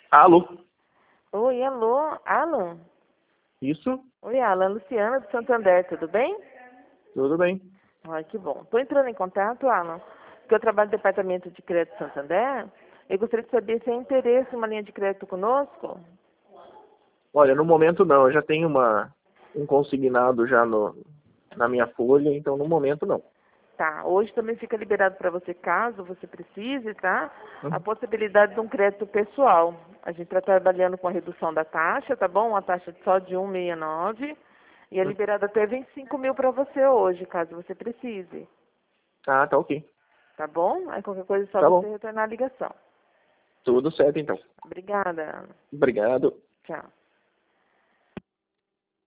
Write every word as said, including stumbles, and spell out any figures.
Alô? Oi, alô, Alan? Isso? Oi, Alan, Luciana do Santander, tudo bem? Tudo bem. Ai, que bom. Estou entrando em contato, Alan, porque eu trabalho no Departamento de Crédito Santander. Eu gostaria de saber se tem interesse em uma linha de crédito conosco. Olha, no momento não, eu já tenho uma, um consignado já no, na minha folha, então no momento não. Tá, hoje também fica liberado para você, caso você precise, tá? A Uhum. possibilidade de um crédito pessoal. A gente está trabalhando com a redução da taxa, tá bom? Uma taxa só de cento e sessenta e nove. E é Uhum. liberado até vinte e cinco mil para você hoje, caso você precise. Ah, tá ok. Tá bom? Aí qualquer coisa é só Tá você bom. retornar a ligação. Tudo certo então. Obrigada, Ana. Obrigado. Tchau.